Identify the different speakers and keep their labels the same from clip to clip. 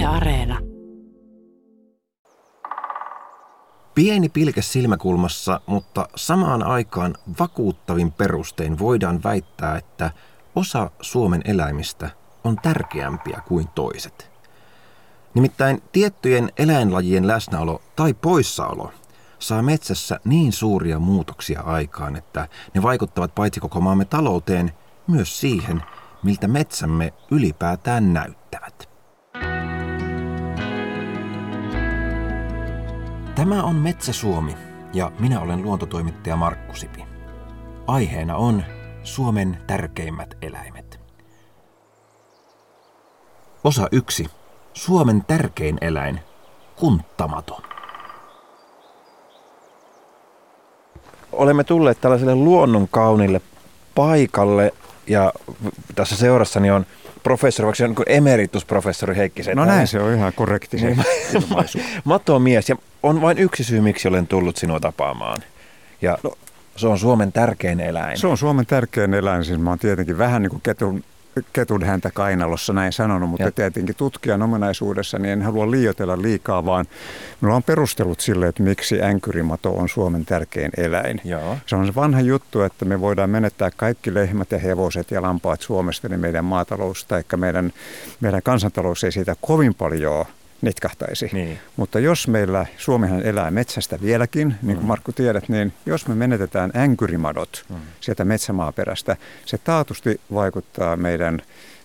Speaker 1: Areena.
Speaker 2: Pieni pilke silmäkulmassa, mutta samaan aikaan vakuuttavin perustein voidaan väittää, että osa Suomen eläimistä on tärkeämpiä kuin toiset. Nimittäin tiettyjen eläinlajien läsnäolo tai poissaolo saa metsässä niin suuria muutoksia aikaan, että ne vaikuttavat paitsi koko maamme talouteen, myös siihen, miltä metsämme ylipäätään näyttävät. Tämä on Metsä Suomi ja minä olen luontotoimittaja Markku Sipi. Aiheena on Suomen tärkeimmät eläimet. Osa 1. Suomen tärkein eläin, kunttamato. Olemme tulleet tällaiselle luonnonkaunille paikalle ja tässä seurassani on professori, vaikka se on emeritusprofessori Heikki Setä.
Speaker 3: No näin se on ihan korrekti se ilmaisu.
Speaker 2: Matomies ja on vain yksi syy, miksi olen tullut sinua tapaamaan. Ja se on Suomen tärkein eläin.
Speaker 3: Se on Suomen tärkein eläin. Siis mä oon tietenkin vähän niin kuin ketun häntä kainalossa näin sanonut, mutta tietenkin tutkijan ominaisuudessa niin en halua liioitella liikaa, vaan minulla on perustelut sille, että miksi änkyrimato on Suomen tärkein eläin.
Speaker 2: Joo.
Speaker 3: Se on se vanha juttu, että me voidaan menettää kaikki lehmät ja hevoset ja lampaat Suomesta, niin meidän maatalous tai meidän kansantalous ei siitä kovin paljon nitkahtaisi.
Speaker 2: Niin.
Speaker 3: Mutta jos meillä, Suomihan elää metsästä vieläkin, niin kuin Markku tiedät, niin jos me menetetään änkyrimadot sieltä metsämaaperästä, se taatusti vaikuttaa meidän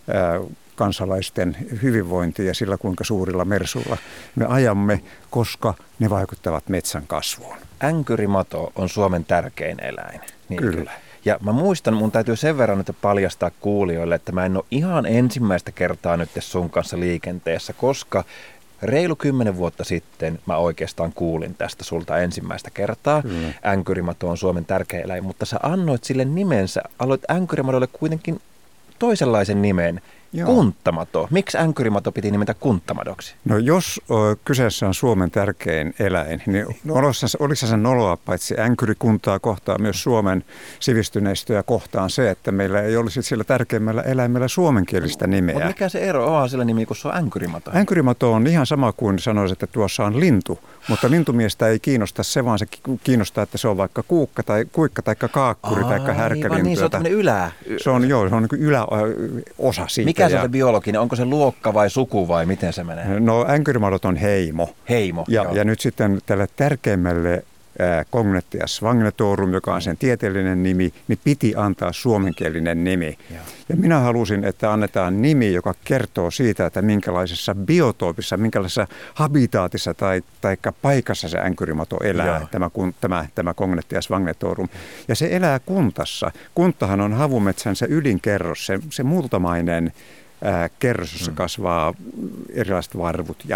Speaker 3: kansalaisten hyvinvointiin ja sillä kuinka suurilla mersuilla me ajamme, koska ne vaikuttavat metsän kasvuun.
Speaker 2: Änkyrimato on Suomen tärkein eläin. Niin
Speaker 3: Kyllä.
Speaker 2: Ja mä muistan, mun täytyy sen verran nyt paljastaa kuulijoille, että mä en ole ihan ensimmäistä kertaa nyt sun kanssa liikenteessä, koska reilu 10 vuotta sitten mä oikeastaan kuulin tästä sulta ensimmäistä kertaa. Änkyrimato on Suomen tärkein eläin, mutta sä annoit sille nimensä, aloit änkyrimadolle kuitenkin toisenlaisen nimen.
Speaker 3: Joo.
Speaker 2: Kunttamato. Miksi änkyrimato piti nimetä kunttamadoksi?
Speaker 3: No jos kyseessä on Suomen tärkein eläin, niin oliko se noloa paitsi änkyrikuntaa kohtaan myös Suomen sivistyneistöä kohtaan se, että meillä ei olisi sillä tärkeimmällä eläimellä suomenkielistä nimeä.
Speaker 2: Mutta mikä se ero on sillä nimi, kun se on änkyrimato?
Speaker 3: Änkyrimato on ihan sama kuin sanoisi, että tuossa on lintu, mutta lintumiestä ei kiinnosta se, vaan se kiinnostaa, että se on vaikka kuikka tai kaakkuri tai härkälintu.
Speaker 2: Niin, se on tämmöinen
Speaker 3: Se on niin kuin yläosa siitä.
Speaker 2: Mikä se on biologinen? Onko se luokka vai suku vai miten se menee?
Speaker 3: No änkyrimadot on heimo.
Speaker 2: Heimo,
Speaker 3: ja nyt sitten tälle tärkeimmälle Cognettias svagnetorum, joka on sen tieteellinen nimi, niin piti antaa suomenkielinen nimi. Ja minä halusin, että annetaan nimi, joka kertoo siitä, että minkälaisessa biotoopissa, minkälaisessa habitaatissa tai paikassa se änkyrimato elää, tämä Cognettias svagnetorum. Ja se elää kuntassa. Kuntahan on havumetsän se ydinkerros, se multamainen kerros, jossa kasvaa erilaiset varvut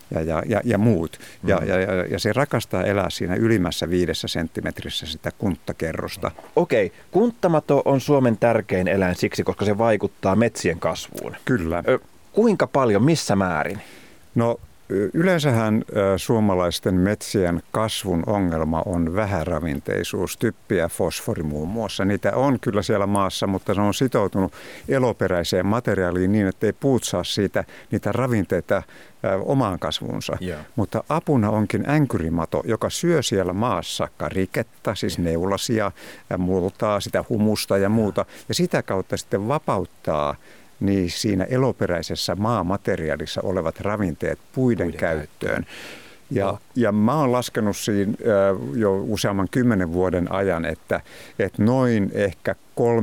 Speaker 3: ja muut. Ja se rakastaa elää siinä ylimmässä 5 senttimetrissä sitä kunttakerrosta.
Speaker 2: Okei, kunttamato on Suomen tärkein eläin siksi, koska se vaikuttaa metsien kasvuun.
Speaker 3: Kyllä.
Speaker 2: Kuinka paljon, missä määrin?
Speaker 3: No yleensähän suomalaisten metsien kasvun ongelma on vähäravinteisuus, typpi ja fosfori muun muassa. Niitä on kyllä siellä maassa, mutta se on sitoutunut eloperäiseen materiaaliin niin, että ei puut saa siitä niitä ravinteita omaan kasvuunsa. Mutta apuna onkin änkyrimato, joka syö siellä maassa kariketta, siis neulasia, multaa, sitä humusta ja muuta. Ja sitä kautta sitten vapauttaa niin siinä eloperäisessä maamateriaalissa olevat ravinteet puiden käyttöön. Ja mä oon laskenut siinä jo useamman 10 vuoden ajan, että noin ehkä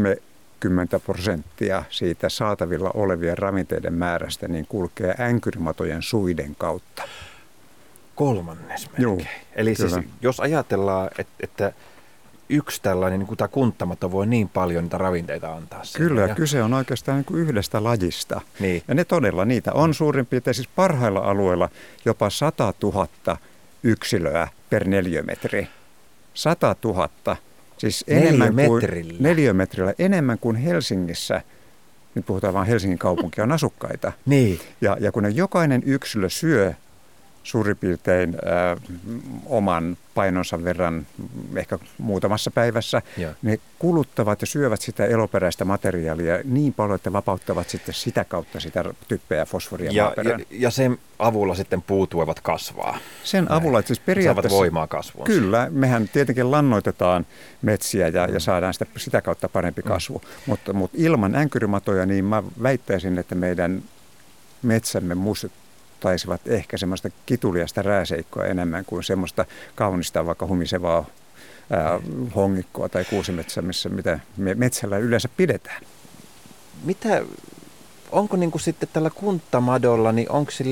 Speaker 3: 30% siitä saatavilla olevien ravinteiden määrästä niin kulkee änkyrimatojen suiden kautta.
Speaker 2: 1/3 melkein. Eli siis, jos ajatellaan, että yksi tällainen niin kuin tämä kunttamato voi niin paljon niitä ravinteita antaa.
Speaker 3: Kyllä, ja kyse on oikeastaan niin kuin yhdestä lajista.
Speaker 2: Niin.
Speaker 3: Ja ne todella, niitä on suurin piirtein siis parhailla alueilla jopa 100 000 yksilöä per neliömetri. 100 000, siis neliömetrillä enemmän kuin Helsingissä. Nyt puhutaan vain Helsingin kaupunkia on asukkaita.
Speaker 2: Niin.
Speaker 3: Ja kun jokainen yksilö syö suurin piirtein oman painonsa verran, ehkä muutamassa päivässä.
Speaker 2: Joo.
Speaker 3: Ne kuluttavat ja syövät sitä eloperäistä materiaalia niin paljon, että vapauttavat sitten sitä kautta sitä typpeä ja fosforia maaperään.
Speaker 2: Ja sen avulla sitten puut voivat kasvaa.
Speaker 3: Sen avulla, että siis periaatteessa...
Speaker 2: Saavat voimaa kasvuun.
Speaker 3: Kyllä, mehän tietenkin lannoitetaan metsiä ja saadaan sitä kautta parempi kasvu. Mutta ilman änkyrimatoja, niin mä väittäisin, että meidän metsämme muistuttaisivat ehkä semmoista kituliasta rääseikkoa enemmän kuin semmoista kaunista, vaikka humisevaa hongikkoa tai kuusimetsää, mitä me metsällä yleensä pidetään.
Speaker 2: Onko niin kuin sitten tällä kunttamadolla, niin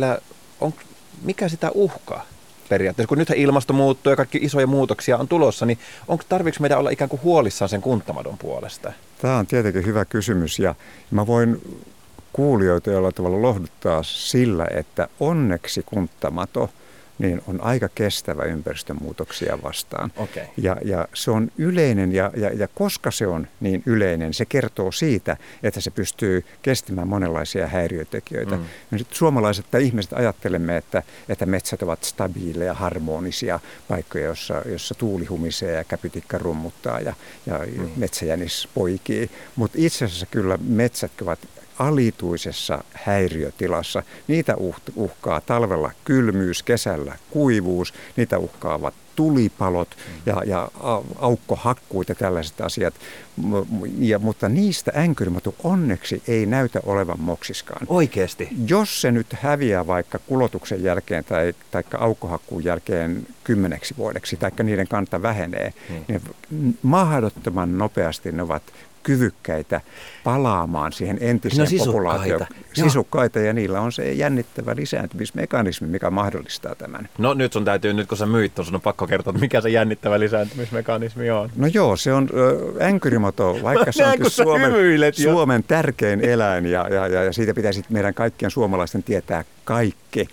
Speaker 2: mikä sitä uhkaa periaatteessa? Kun nythän ilmasto muuttuu ja kaikki isoja muutoksia on tulossa, niin tarviiko meidän olla ikään kuin huolissaan sen kunttamadon puolesta?
Speaker 3: Tämä on tietenkin hyvä kysymys ja mä voin kuulijoita jollain tavalla lohduttaa sillä, että onneksi kunttamato niin on aika kestävä ympäristönmuutoksia vastaan.
Speaker 2: Okay.
Speaker 3: Ja se on yleinen ja koska se on niin yleinen, se kertoo siitä, että se pystyy kestämään monenlaisia häiriötekijöitä. Me nyt suomalaiset tai ihmiset ajattelemme, että metsät ovat stabiileja, harmonisia paikkoja, jossa tuuli humisee ja käpytikka rummuttaa ja metsäjänis poikii. Mutta itse asiassa kyllä metsät ovat alituisessa häiriötilassa. Niitä uhkaa talvella kylmyys, kesällä kuivuus, niitä uhkaavat tulipalot ja aukkohakkuut ja tällaiset asiat. Mutta niistä änkyrimato onneksi ei näytä olevan moksiskaan.
Speaker 2: Oikeasti?
Speaker 3: Jos se nyt häviää vaikka kulotuksen jälkeen tai aukkohakkuun jälkeen 10 vuodeksi, tai niiden kanta vähenee, niin mahdottoman nopeasti ne ovat kyvykkäitä palaamaan siihen entiseen populaatioon. Sisukkaita, ja niillä on se jännittävä lisääntymismekanismi, mikä mahdollistaa tämän.
Speaker 2: No nyt kun sä myit sun on pakko kertoa, että mikä se jännittävä lisääntymismekanismi on.
Speaker 3: No joo, se on änkyrimato, vaikka se on Suomen tärkein eläin, ja siitä pitäisi meidän kaikkien suomalaisten tietää kaikki.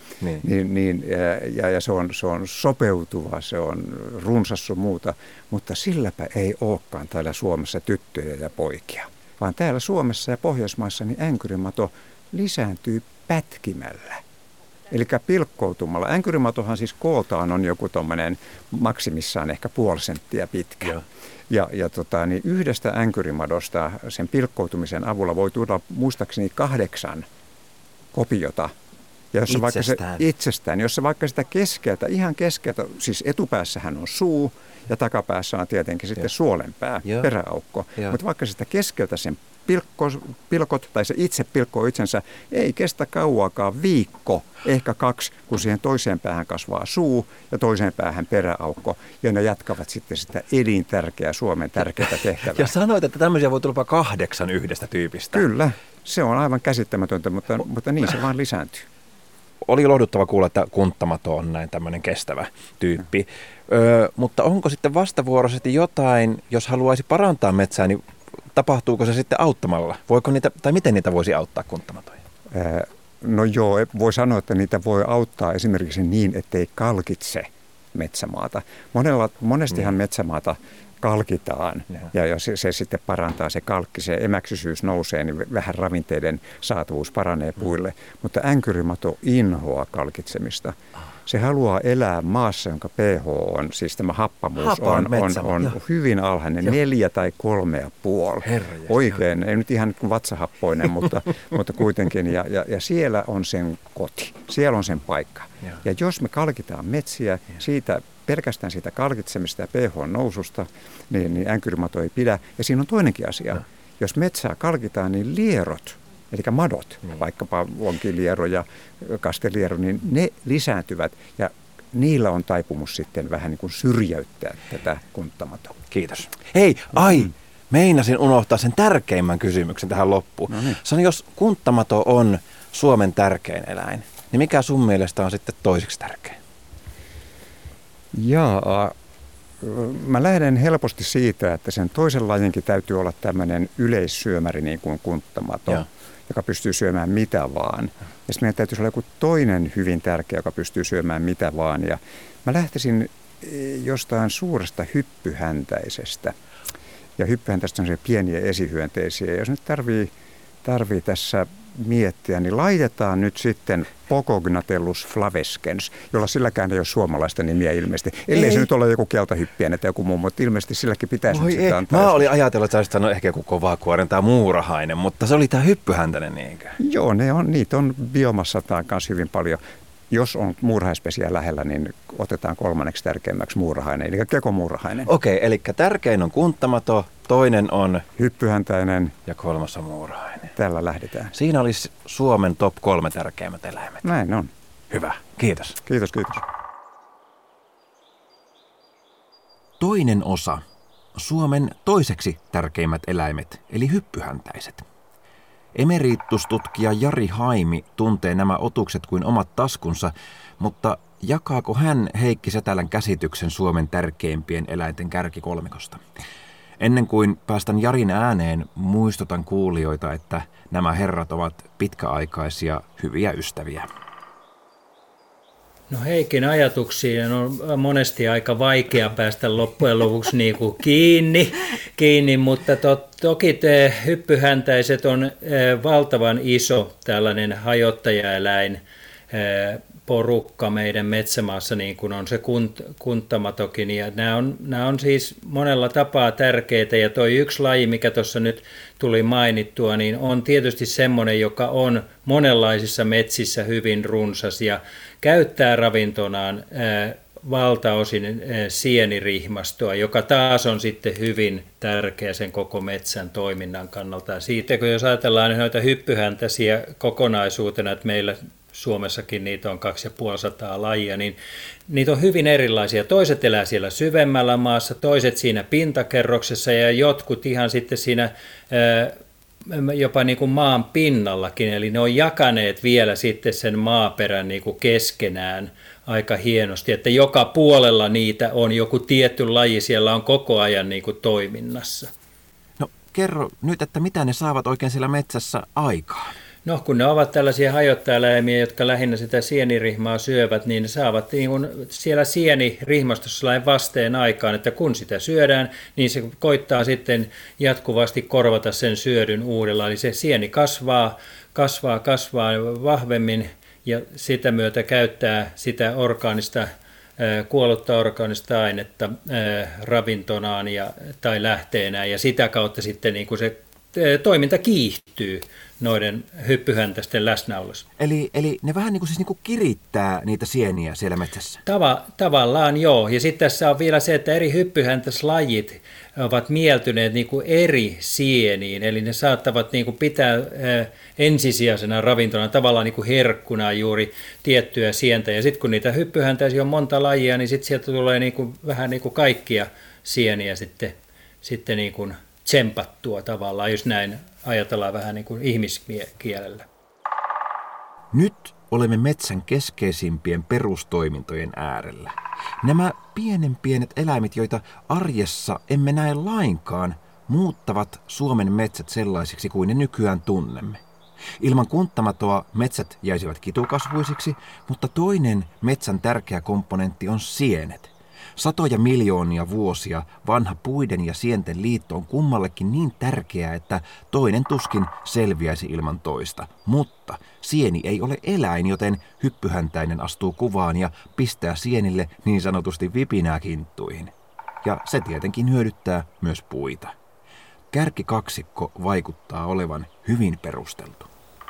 Speaker 3: Ja se on sopeutuva, se on runsas sun muuta, mutta silläpä ei olekaan täällä Suomessa tyttöjä ja poikia. Vaan täällä Suomessa ja Pohjoismaissa niin änkyrimato lisääntyy pätkimällä. Eli pilkkoutumalla. Änkyrimatohan siis kooltaan on joku tommoinen maksimissaan ehkä 0,5 senttiä pitkä. Niin yhdestä änkyrimadosta sen pilkkoutumisen avulla voi tulla muistaakseni 8 kopiota. Ja jos itsestään, jos se vaikka sitä ihan keskeltä, siis etupäässähän on suu ja takapäässä on tietenkin sitten suolenpää, peräaukko. Mutta vaikka sitä keskeltä sen pilkot tai se itse pilkkoo itsensä, ei kestä kauaakaan viikko, ehkä 2, kun siihen toiseen päähän kasvaa suu ja toiseen päähän peräaukko. Ja ne jatkavat sitten sitä elintärkeää Suomen tärkeää tehtävää.
Speaker 2: Ja sanoit, että tämmöisiä voi tulla 8 yhdestä tyypistä.
Speaker 3: Kyllä, se on aivan käsittämätöntä, mutta niin se vaan lisääntyy.
Speaker 2: Oli lohduttava kuulla, että kunttamato on näin tämmöinen kestävä tyyppi. Mutta onko sitten vastavuoroisesti jotain, jos haluaisi parantaa metsää, niin tapahtuuko se sitten auttamalla? Voiko niitä, tai miten niitä voisi auttaa kunttamatoja?
Speaker 3: No joo, voi sanoa, että niitä voi auttaa esimerkiksi niin, ettei kalkitse metsämaata. Monestihan metsämaata kalkitaan ja se sitten parantaa se kalkki, se emäksyisyys nousee, niin vähän ravinteiden saatavuus paranee puille. Mutta änkyrimato inhoaa kalkitsemista. Se haluaa elää maassa, jonka pH on, siis tämä happamuus on hyvin alhainen, 4 tai 3,5. Oikein, ei nyt ihan vatsahappoinen, mutta kuitenkin. Ja siellä on sen koti, siellä on sen paikka. Ja jos me kalkitaan metsiä pelkästään siitä kalkitsemista ja pH-noususta, niin änkyrimato ei pidä. Ja siinä on toinenkin asia. Jos metsää kalkitaan, niin lierot, eli madot, vaikkapa vonkiliero ja kasteliero, niin ne lisääntyvät ja niillä on taipumus sitten vähän niin kuin syrjäyttää tätä kunttamatoa.
Speaker 2: Kiitos. Hei, meinasin unohtaa sen tärkeimmän kysymyksen tähän loppuun. No niin. Sano, jos kunttamato on Suomen tärkein eläin, niin mikä sun mielestä on sitten toiseksi tärkein?
Speaker 3: Mä lähden helposti siitä, että sen toisen lajinkin täytyy olla tämmöinen yleissyömäri niin kuin kunttamato, joka pystyy syömään mitä vaan. Ja sitten meidän täytyisi olla joku toinen hyvin tärkeä, joka pystyy syömään mitä vaan. Ja mä lähtisin jostain suuresta hyppyhäntäisestä. Ja hyppyhäntäiset on se pieniä esihyönteisiä. Jos nyt tarvii tässä miettiä, niin laitetaan nyt sitten Pogognatellus flavescens, jolla silläkään ei ole suomalaista nimiä ilmeisesti. Ellei se nyt ole joku keltahyppien tai joku muu, mutta ilmeisesti silläkin pitäisi nyt sitten antaa.
Speaker 2: Mä olin ajatellut, että sä olisit ehkä joku kovakuoren tai muurahainen, mutta se oli tää hyppyhäntäinen niinkö?
Speaker 3: Joo, niitä on biomassataan kanssa hyvin paljon. Jos on muurahaispesiä lähellä, niin otetaan kolmanneksi tärkeimmäksi muurahainen, eli kekomuurahainen.
Speaker 2: Okei, eli tärkein on kunttamato, toinen on
Speaker 3: hyppyhäntäinen
Speaker 2: ja kolmas on muurahainen.
Speaker 3: Tällä lähdetään.
Speaker 2: Siinä olisi Suomen top 3 tärkeimmät eläimet.
Speaker 3: Näin on.
Speaker 2: Hyvä, kiitos.
Speaker 3: Kiitos.
Speaker 2: Toinen osa. Suomen toiseksi tärkeimmät eläimet, eli hyppyhäntäiset. Emeritustutkija Jari Haimi tuntee nämä otukset kuin omat taskunsa, mutta jakaako hän Heikki Setälän käsityksen Suomen tärkeimpien eläinten kärkikolmikosta? Ennen kuin päästän Jarin ääneen, muistutan kuulijoita, että nämä herrat ovat pitkäaikaisia hyviä ystäviä.
Speaker 1: No Heikin ajatuksiin on monesti aika vaikea päästä loppujen lopuksi niin kuin kiinni, mutta toki te hyppyhäntäiset on valtavan iso tällainen hajottajaeläin porukka meidän metsämaassa, niin kuin on se kunttamatokin. Ja nämä on siis monella tapaa tärkeitä, ja toi yksi laji, mikä tuossa nyt tuli mainittua, niin on tietysti semmoinen, joka on monenlaisissa metsissä hyvin runsas ja käyttää ravintonaan valtaosin sienirihmastoa, joka taas on sitten hyvin tärkeä sen koko metsän toiminnan kannalta. Siitä, kun jos ajatellaan noita hyppyhäntäisiä kokonaisuutena, että meillä Suomessakin niitä on 250 lajia, niin niitä on hyvin erilaisia. Toiset elää siellä syvemmällä maassa, toiset siinä pintakerroksessa ja jotkut ihan sitten siinä jopa niin kuin maan pinnallakin. Eli ne on jakaneet vielä sitten sen maaperän niin kuin keskenään aika hienosti, että joka puolella niitä on joku tietty laji, siellä on koko ajan niin kuin toiminnassa.
Speaker 2: No kerro nyt, että mitä ne saavat oikein siellä metsässä aikaan?
Speaker 1: No kun ne ovat tällaisia hajottajaeläimiä, jotka lähinnä sitä sienirihmaa syövät, niin ne saavat niin kuin siellä sienirihmastossa vasteen aikaan, että kun sitä syödään, niin se koittaa sitten jatkuvasti korvata sen syödyn uudella. Eli se sieni kasvaa vahvemmin ja sitä myötä käyttää sitä kuollutta orgaanista ainetta ravintonaan tai lähteenään, ja sitä kautta sitten niin kuin se toiminta kiihtyy noiden hyppyhäntäisten läsnäolossa.
Speaker 2: Eli ne vähän niin kuin kirittää niitä sieniä siellä metsässä?
Speaker 1: Tavallaan joo. Ja sitten tässä on vielä se, että eri hyppyhäntäislajit ovat mieltyneet niin kuin eri sieniin. Eli ne saattavat niin kuin pitää ensisijaisena ravintona tavallaan niin kuin herkkuna juuri tiettyä sientä. Ja sitten kun niitä hyppyhäntäisiä on monta lajia, niin sitten sieltä tulee niin kuin, vähän niin kuin kaikkia sieniä sitten niin kuin tsempattua tavallaan, jos näin ajatellaan vähän niin kuin ihmiskielellä.
Speaker 2: Nyt olemme metsän keskeisimpien perustoimintojen äärellä. Nämä pienet eläimet, joita arjessa emme näe lainkaan, muuttavat Suomen metsät sellaisiksi kuin ne nykyään tunnemme. Ilman kunttamatoa metsät jäisivät kitukasvuisiksi, mutta toinen metsän tärkeä komponentti on sienet. Satoja miljoonia vuosia vanha puiden ja sienten liitto on kummallekin niin tärkeää, että toinen tuskin selviäisi ilman toista. Mutta sieni ei ole eläin, joten hyppyhäntäinen astuu kuvaan ja pistää sienille niin sanotusti vipinää kinttuihin. Ja se tietenkin hyödyttää myös puita. Kärkikaksikko vaikuttaa olevan hyvin perusteltu.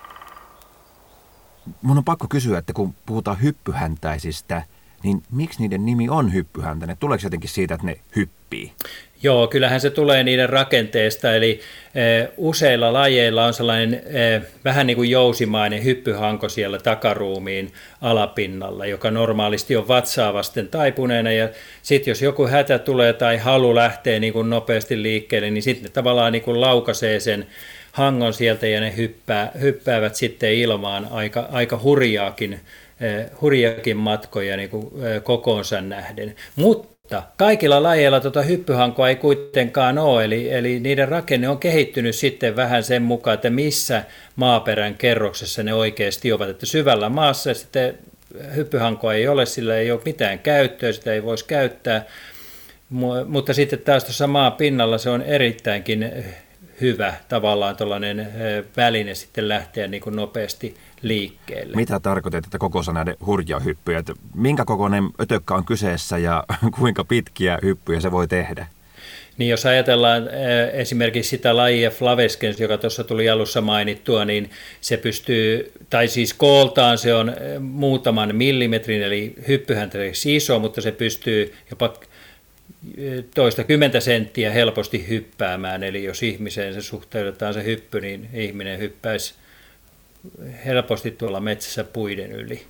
Speaker 2: Mun on pakko kysyä, että kun puhutaan hyppyhäntäisistä, niin miksi niiden nimi on hyppyhäntäinen? Tuleeko jotenkin siitä, että ne hyppii?
Speaker 1: Joo, kyllähän se tulee niiden rakenteesta, eli useilla lajeilla on sellainen vähän niin kuin jousimainen hyppyhanko siellä takaruumiin alapinnalla, joka normaalisti on vatsaa vasten taipuneena, ja sitten jos joku hätä tulee tai halu lähtee niin kuin nopeasti liikkeelle, niin sitten ne tavallaan niin kuin laukaisee sen hangon sieltä ja ne hyppäävät sitten ilmaan aika hurjaakin matkoja niin kuin kokoonsa nähden. Mutta kaikilla lajeilla hyppyhankoa ei kuitenkaan ole, eli niiden rakenne on kehittynyt sitten vähän sen mukaan, että missä maaperän kerroksessa ne oikeasti ovat. Että syvällä maassa sitten hyppyhankoa ei ole, sillä ei ole mitään käyttöä, sitä ei voisi käyttää, mutta sitten taas tuossa maapinnalla se on erittäinkin hyvä tavallaan tuollainen väline sitten lähteä niin kuin nopeasti liikkeelle.
Speaker 2: Mitä tarkoitat, että kokoisa näiden hurjahyppyjä? Että minkä kokoinen ötökkä on kyseessä ja kuinka pitkiä hyppyjä se voi tehdä?
Speaker 1: Niin jos ajatellaan esimerkiksi sitä lajia Flaveskens, joka tuossa tuli alussa mainittua, niin se pystyy, tai siis kooltaan se on muutaman millimetrin, eli hyppyhäntäiseksi iso, mutta se pystyy jopa toista 10 senttiä helposti hyppäämään, eli jos ihmiseen se suhteutetaan se hyppy, niin ihminen hyppäisi helposti tuolla metsässä puiden yli.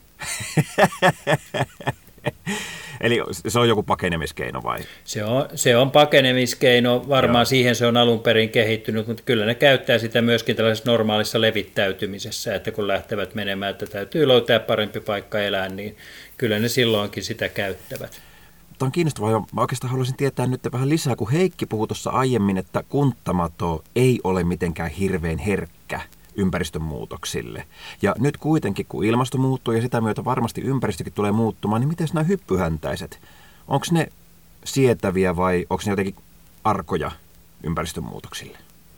Speaker 2: Eli se on joku pakenemiskeino vai?
Speaker 1: Se on pakenemiskeino, varmaan siihen se on alun perin kehittynyt, mutta kyllä ne käyttää sitä myöskin tällaisessa normaalissa levittäytymisessä, että kun lähtevät menemään, että täytyy löytää parempi paikka elää, niin kyllä ne silloinkin sitä käyttävät.
Speaker 2: Tämä on kiinnostavaa. Mä oikeastaan haluaisin tietää nyt vähän lisää, kun Heikki puhui tuossa aiemmin, että kunttamato ei ole mitenkään hirveän herkkä ympäristönmuutoksille. Ja nyt kuitenkin, kun ilmasto muuttuu ja sitä myötä varmasti ympäristökin tulee muuttumaan, niin miten nämä hyppyhäntäiset? Onko ne sietäviä vai onko ne jotenkin arkoja ympäristönmuutoksille?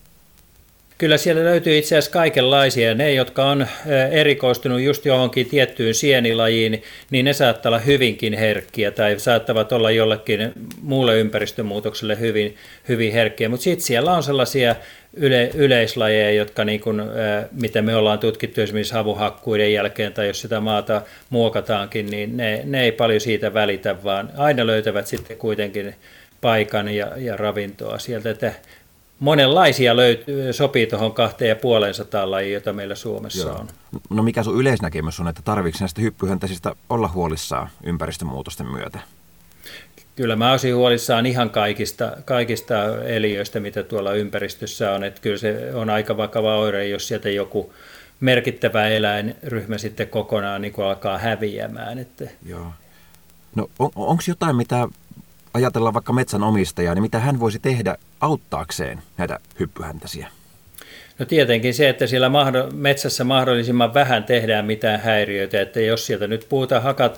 Speaker 1: Kyllä siellä löytyy itse asiassa kaikenlaisia. Ne, jotka on erikoistunut just johonkin tiettyyn sienilajiin, niin ne saattaa olla hyvinkin herkkiä tai saattavat olla jollekin muulle ympäristönmuutokselle hyvin herkkiä. Mutta sitten siellä on sellaisia yleislajeja, jotka niin kuin, mitä me ollaan tutkittu esimerkiksi havuhakkuiden jälkeen tai jos sitä maata muokataankin, niin ne ei paljon siitä välitä, vaan aina löytävät sitten kuitenkin paikan ja ravintoa sieltä, että monenlaisia sopii tuohon 250 lajiin, jota meillä Suomessa on.
Speaker 2: No mikä sun yleisnäkemys on, että tarvitsetko näistä hyppyhäntäisistä olla huolissaan ympäristömuutosten myötä?
Speaker 1: Kyllä mä olisin huolissaan ihan kaikista eliöistä, mitä tuolla ympäristössä on. Että kyllä se on aika vakava oire, jos sieltä joku merkittävä eläinryhmä sitten kokonaan niin kuin alkaa häviämään. Että.
Speaker 2: Joo. No onko jotain, mitä ajatellaan vaikka metsänomistajaa, niin mitä hän voisi tehdä auttaakseen näitä hyppyhäntäisiä?
Speaker 1: No tietenkin se, että siellä metsässä mahdollisimman vähän tehdään mitään häiriöitä, että jos sieltä nyt puuta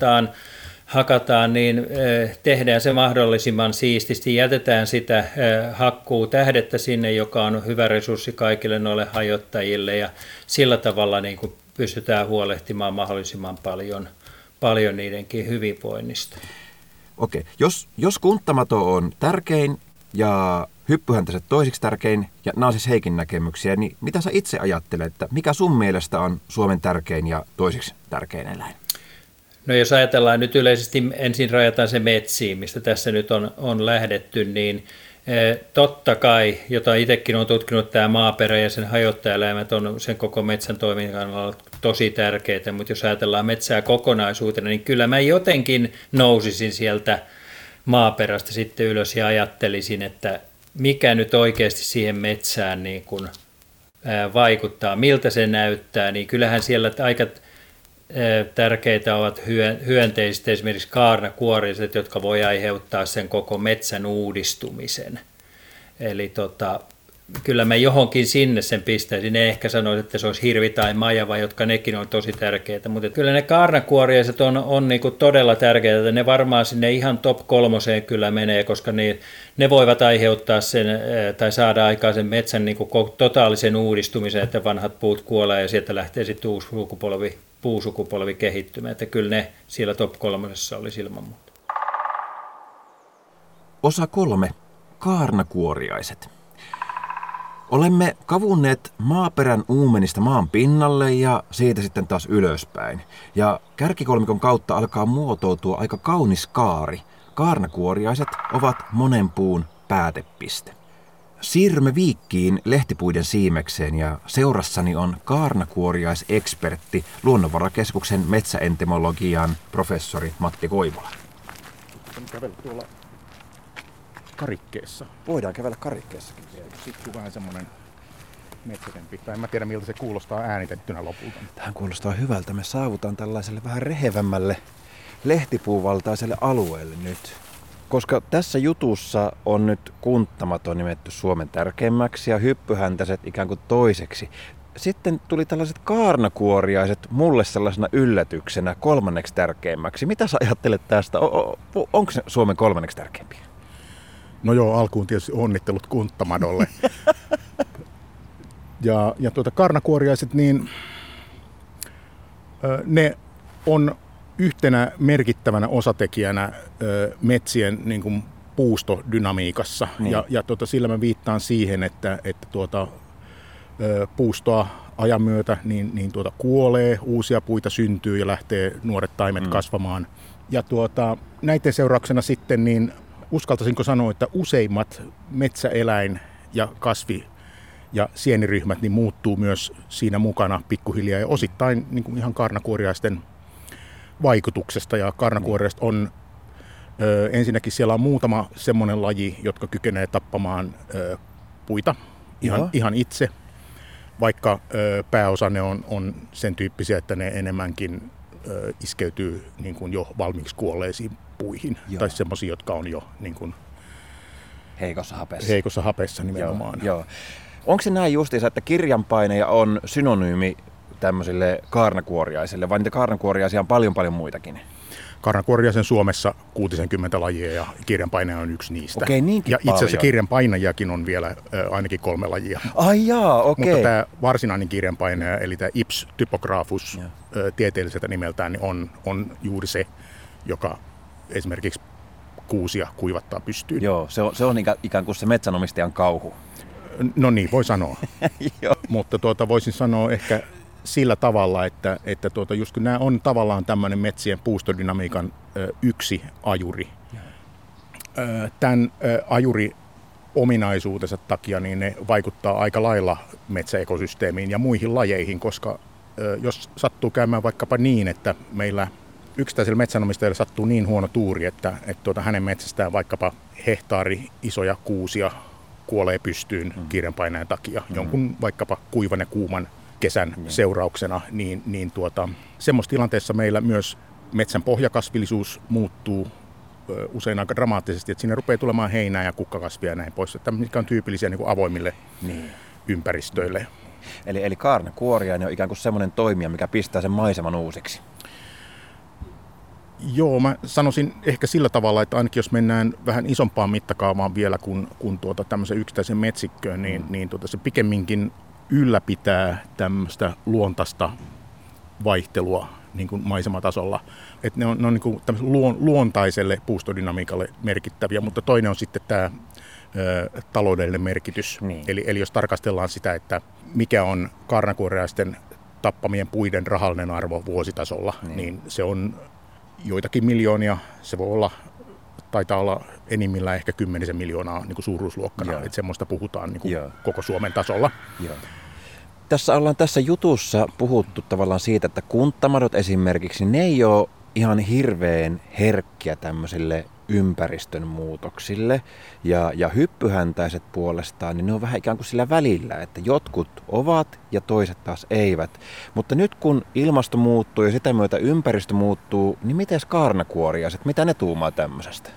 Speaker 1: hakataan, niin tehdään se mahdollisimman siististi, jätetään sitä hakkuutähdettä sinne, joka on hyvä resurssi kaikille noille hajottajille ja sillä tavalla niin kuin pystytään huolehtimaan mahdollisimman paljon niidenkin hyvinvoinnista.
Speaker 2: Okei, jos kunttamato on tärkein ja hyppyhäntäiset toisiksi tärkein, ja nämä on siis Heikin näkemyksiä, niin mitä sä itse ajattelet, että mikä sun mielestä on Suomen tärkein ja toisiksi tärkein eläin?
Speaker 1: No jos ajatellaan nyt yleisesti, ensin rajataan se metsiin, mistä tässä nyt on lähdetty, niin totta kai, jota itsekin on tutkinut, tämä maaperä ja sen hajottajaeläimet on sen koko metsän toiminnan kannalta tosi tärkeitä, mutta jos ajatellaan metsää kokonaisuutena, niin kyllä mä jotenkin nousisin sieltä maaperästä sitten ylös ja ajattelisin, että mikä nyt oikeasti siihen metsään niin kuin vaikuttaa, miltä se näyttää, niin kyllähän siellä aika tärkeitä ovat hyönteiset, esimerkiksi kaarnakuoriset, jotka voi aiheuttaa sen koko metsän uudistumisen. Eli kyllä mä johonkin sinne sen pistäisin. En ehkä sanoisi, että se olisi hirvi tai majava, jotka nekin on tosi tärkeitä, mutta kyllä ne kaarnakuoriaiset on niinku todella tärkeitä. Ne varmaan sinne ihan top 3 kyllä menee, koska ne voivat aiheuttaa sen tai saada aikaan sen metsän niinku totaalisen uudistumisen, että vanhat puut kuolee ja sieltä lähtee sitten uusi puusukupolvi kehittymään. Että kyllä ne siellä top 3 olisi ilman muuta.
Speaker 2: Osa 3. Kaarnakuoriaiset. Olemme kavunneet maaperän uumenista maan pinnalle ja siitä sitten taas ylöspäin. Ja kärkikolmikon kautta alkaa muotoutua aika kaunis kaari. Kaarnakuoriaiset ovat monen puun päätepiste. Siirrymme Viikkiin lehtipuiden siimekseen ja seurassani on kaarnakuoriaisekspertti Luonnonvarakeskuksen metsäentomologian professori Matti Koivula.
Speaker 4: Kävellä tuolla karikkeessa.
Speaker 2: Voidaan kävellä karikkeessakin.
Speaker 4: Sitten vähän semmoinen metsätempi. En mä tiedä miltä se kuulostaa äänitettynä lopulta.
Speaker 2: Tähän kuulostaa hyvältä. Me saavutaan tällaiselle vähän rehevämmälle lehtipuuvaltaiselle alueelle nyt. Koska tässä jutussa on nyt kunttamato nimetty Suomen tärkeimmäksi ja hyppyhäntäiset ikään kuin toiseksi. Sitten tuli tällaiset kaarnakuoriaiset mulle sellaisena yllätyksenä 3. tärkeimmäksi. Mitä sä ajattelet tästä? Onko se Suomen 3. tärkeimpiä?
Speaker 4: No joo, alkuun tietysti onnittelut kunttamadolle. Ja kaarnakuoriaiset, niin ne on yhtenä merkittävänä osatekijänä metsien niin kuin puustodynamiikassa. Niin. Ja sillä mä viittaan siihen, että puustoa ajan myötä niin kuolee, uusia puita syntyy ja lähtee nuoret taimet kasvamaan. Ja näiden seurauksena sitten niin uskaltaisinko sanoa, että useimmat metsäeläin- ja kasvi- ja sieniryhmät niin muuttuu myös siinä mukana pikkuhiljaa ja osittain niin kuin ihan kaarnakuoriaisten vaikutuksesta. Ja kaarnakuoriaiset on ensinnäkin siellä on muutama semmoinen laji, jotka kykenee tappamaan puita ihan itse, vaikka pääosa ne on sen tyyppisiä, että ne enemmänkin iskeytyy niin kuin jo valmiiksi kuolleisiin puihin. Joo. Tai semmoisia, jotka on jo niin kuin heikossa hapessa nimenomaan.
Speaker 2: Joo. Onko se näin justiinsa, että kirjanpaineja on synonyymi tämmöisille kaarnakuoriaisille, vai niitä kaarnakuoriaisia on paljon muitakin?
Speaker 4: Kaarnakuoriaisen Suomessa 60 lajia ja kirjanpainaja on yksi niistä.
Speaker 2: Okei, niinkin
Speaker 4: ja itse asiassa kirjanpainajakin on vielä ainakin 3 lajia.
Speaker 2: Ai jaa, okei.
Speaker 4: Mutta tämä varsinainen kirjanpainaja, eli tämä Ips typographus tieteelliseltä nimeltään, niin on juuri se, joka esimerkiksi kuusia kuivattaa pystyyn.
Speaker 2: Joo, se on ikään kuin se metsänomistajan kauhu.
Speaker 4: No niin, voi sanoa. Mutta voisin sanoa ehkä sillä tavalla, että just kun nämä on tavallaan tämmöinen metsien puustodynamiikan yksi ajuri. Tämän ajuri-ominaisuutensa takia niin ne vaikuttaa aika lailla metsäekosysteemiin ja muihin lajeihin, koska jos sattuu käymään vaikkapa niin, että meillä yksittäisellä metsänomistajalle sattuu niin huono tuuri, että hänen metsästään vaikkapa hehtaari isoja kuusia kuolee pystyyn kirjanpainajan takia, jonkun vaikkapa kuivan ja kuuman kesän seurauksena, niin semmoisessa tilanteessa meillä myös metsän pohjakasvillisuus muuttuu usein aika dramaattisesti, että sinne rupeaa tulemaan heinää ja kukkakasvia ja näin pois, mitkä on tyypillisiä niin kuin avoimille ympäristöille.
Speaker 2: Eli kaarnakuoriainen on ikään kuin semmoinen toimija, mikä pistää sen maiseman uusiksi.
Speaker 4: Joo, mä sanoisin ehkä sillä tavalla, että ainakin jos mennään vähän isompaan mittakaavaan vielä kuin tämmöisen yksittäisen metsikköön, niin se pikemminkin ylläpitää tämmöistä luontaista vaihtelua niin kuin maisematasolla. Että ne on niin kuin luontaiselle puustodynamiikalle merkittäviä, mutta toinen on sitten tämä taloudellinen merkitys. Niin. Eli jos tarkastellaan sitä, että mikä on kaarnakuoriaisten tappamien puiden rahallinen arvo vuositasolla, niin se on joitakin miljoonia, se voi olla, taitaa olla enimmillään ehkä 10 miljoonaa niin kuin suuruusluokkana, että semmoista puhutaan niin kuin koko Suomen tasolla. Joo.
Speaker 2: Tässä jutussa puhuttu tavallaan siitä, että kunttamadot esimerkiksi, ne ei ole ihan hirveän herkkiä tämmöisille ympäristön muutoksille. Ja hyppyhäntäiset puolestaan, niin ne on vähän ikään kuin sillä välillä, että jotkut ovat ja toiset taas eivät. Mutta nyt kun ilmasto muuttuu ja sitä myötä ympäristö muuttuu, niin miten kaarnakuoriaiset, mitä ne tuumaa tämmöisestä?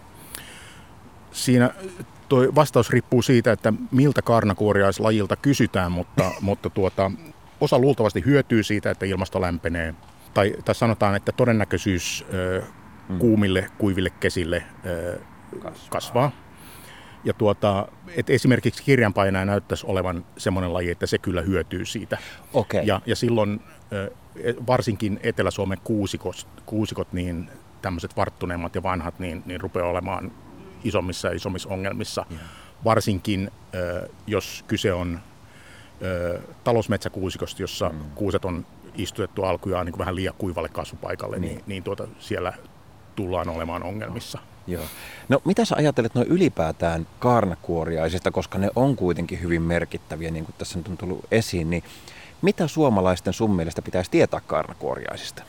Speaker 4: Siinä toi vastaus riippuu siitä, että miltä kaarnakuoriaislajilta kysytään, mutta osa luultavasti hyötyy siitä, että ilmasto lämpenee. Tai sanotaan, että todennäköisyys kuumille, kuiville kesille kasvaa. Ja et esimerkiksi kirjanpainaja näyttäisi olevan semmoinen laji, että se kyllä hyötyy siitä.
Speaker 2: Okay.
Speaker 4: Ja silloin varsinkin Etelä-Suomen kuusikot, niin tämmöiset varttuneemmat ja vanhat, niin rupeaa olemaan isommissa ongelmissa. Varsinkin jos kyse on talousmetsäkuusikosta, jossa kuuset on istutettu alkujaan niin kuin vähän liian kuivalle kasvupaikalle, niin siellä tullaan olemaan ongelmissa.
Speaker 2: Joo. No mitä sä ajattelet noin ylipäätään kaarnakuoriaisista, koska ne on kuitenkin hyvin merkittäviä, niin kuin tässä nyt on tullut esiin, niin mitä suomalaisten sun mielestä pitäisi tietää kaarnakuoriaisista?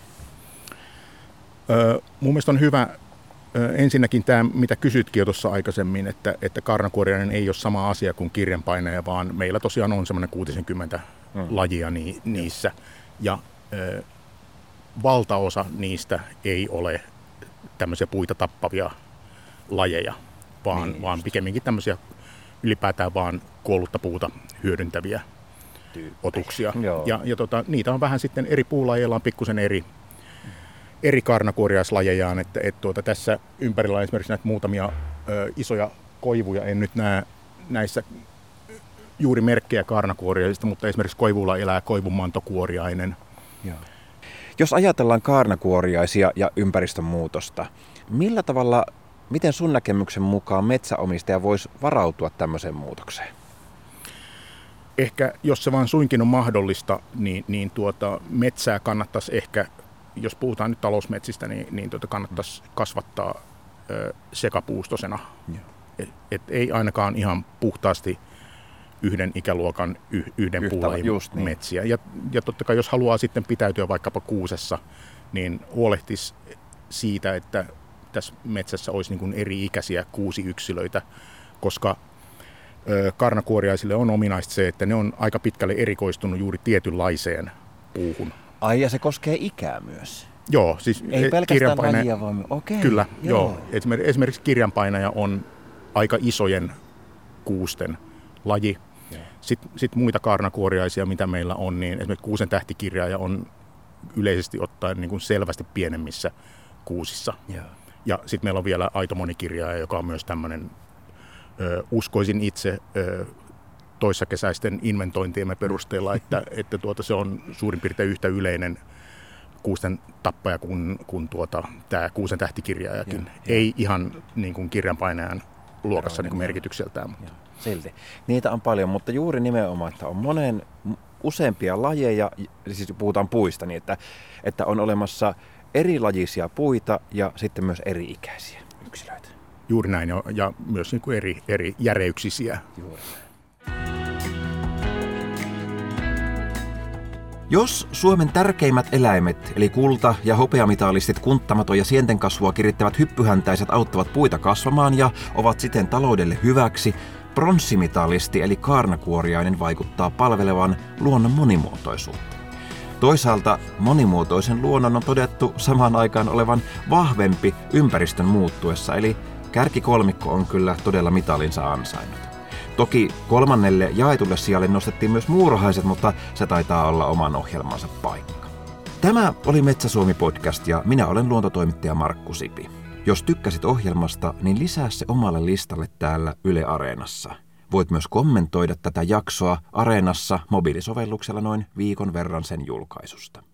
Speaker 4: Mun mielestä on hyvä ensinnäkin tämä, mitä kysytkin jo tuossa aikaisemmin, että kaarnakuoriainen ei ole sama asia kuin kirjanpainaja, vaan meillä tosiaan on semmoinen 60 lajia niissä. Ja valtaosa niistä ei ole tämmöisiä puita tappavia lajeja, vaan pikemminkin tämmöisiä ylipäätään vaan kuollutta puuta hyödyntäviä otuksia. Ja niitä on vähän sitten eri puulajeilla on pikkusen eri kaarnakuoriaislajejaan, että tässä ympärillä on esimerkiksi näitä muutamia isoja koivuja, en nyt näe näissä juuri merkkejä kaarnakuoriaisista, mutta esimerkiksi koivulla elää koivunmantokuoriainen.
Speaker 2: Joo. Jos ajatellaan kaarnakuoriaisia ja ympäristönmuutosta, miten sun näkemyksen mukaan metsäomistaja voisi varautua tämmöiseen muutokseen?
Speaker 4: Ehkä jos se vaan suinkin on mahdollista, niin metsää kannattaisi ehkä, jos puhutaan nyt talousmetsistä, niin kannattaisi kasvattaa sekapuustosena. Et ei ainakaan ihan puhtaasti yhden ikäluokan yhden puulajin metsiä. Ja totta kai jos haluaa sitten pitäytyä vaikkapa kuusessa, niin huolehtisi siitä, että tässä metsässä olisi niin kuin eri-ikäisiä kuusiyksilöitä, koska kaarnakuoriaisille on ominaista se, että ne on aika pitkälle erikoistunut juuri tietynlaiseen puuhun.
Speaker 2: Ai, ja se koskee ikää myös?
Speaker 4: Joo, siis
Speaker 2: ei pelkästään lajia, vaan okei.
Speaker 4: Kyllä, joo. Esimerkiksi kirjanpainaja on aika isojen kuusten laji. Sitten muita kaarnakuoriaisia, mitä meillä on, niin esimerkiksi kuusen tähtikirjaaja on yleisesti ottaen niin kuin selvästi pienemmissä kuusissa. Ja sitten meillä on vielä aito monikirjaaja, joka on myös tämmöinen, uskoisin itse toissakesäisten inventointiemme perusteella, että se on suurin piirtein yhtä yleinen kuusten tappaja kuin tämä kuusen tähtikirjaajakin. Ei ihan niin kuin kirjanpainajan luokassa niin kuin merkitykseltään. Mutta.
Speaker 2: Silti. Niitä on paljon, mutta juuri nimenomaan, että on useampia lajeja, siis puhutaan puista, niin että on olemassa erilajisia puita ja sitten myös eri-ikäisiä yksilöitä.
Speaker 4: Juuri näin, ja myös niin kuin eri järeyksisiä.
Speaker 2: Juuri. Jos Suomen tärkeimmät eläimet, eli kulta- ja hopeamitalistit, kunttamato ja sienten kasvua kirittävät hyppyhäntäiset auttavat puita kasvamaan ja ovat siten taloudelle hyväksi, pronssimitalisti eli kaarnakuoriainen vaikuttaa palvelevan luonnon monimuotoisuutta. Toisaalta monimuotoisen luonnon on todettu samaan aikaan olevan vahvempi ympäristön muuttuessa, eli kärkikolmikko on kyllä todella mitalinsa ansainnut. Toki 3. jaetulle sijalle nostettiin myös muurahaiset, mutta se taitaa olla oman ohjelmansa paikka. Tämä oli Metsä-Suomi-podcast ja minä olen luontotoimittaja Markku Sipi. Jos tykkäsit ohjelmasta, niin lisää se omalle listalle täällä Yle Areenassa. Voit myös kommentoida tätä jaksoa Areenassa mobiilisovelluksella noin viikon verran sen julkaisusta.